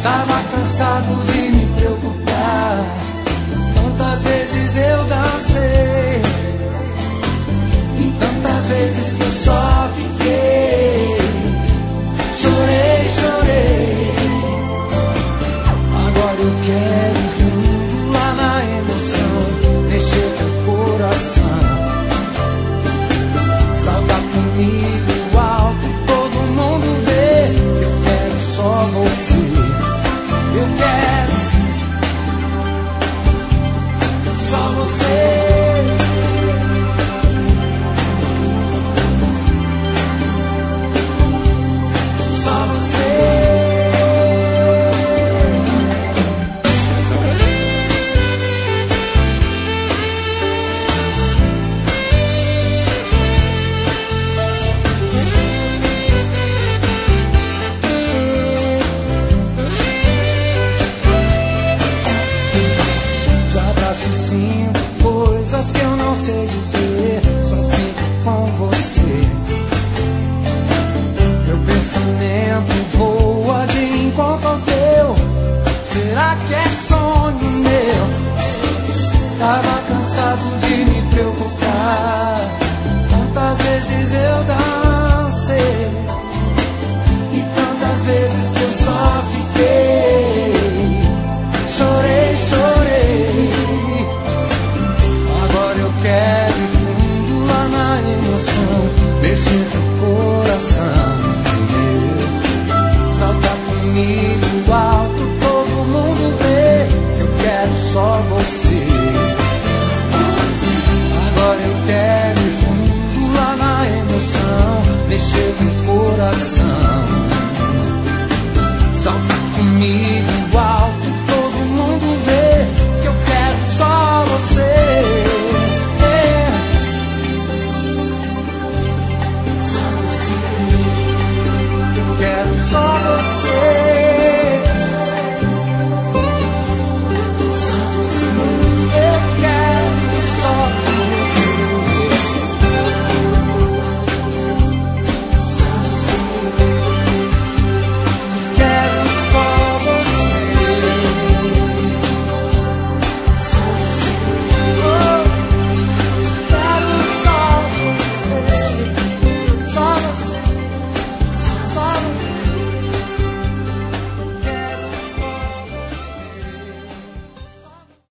Tava cansado de me preocupar. Tantas vezes eu dancei e tantas vezes que eu só fiquei. Chorei, chorei. Agora eu quero ir fundo lá na emoção, mexer teu coração. Salta comigo alto, todo mundo vê. Eu quero só você. Eu quero só você. Só você. Te abraço e sinto coisas que eu não sei dizer, só sinto com você. Meu pensamento voa de encontro ao teu. Será que é sonho meu? Tava cansado de me preocupar. Tantas vezes eu dancei e tantas vezes que eu só fiquei. Chorei, chorei. Agora eu quero ir fundo lá na emoção, mexer teu coração. Salta comigo alto, todo mundo vê. Eu quero só você. Agora eu quero ir fundo lá na emoção, mexer teu coração. Salta comigo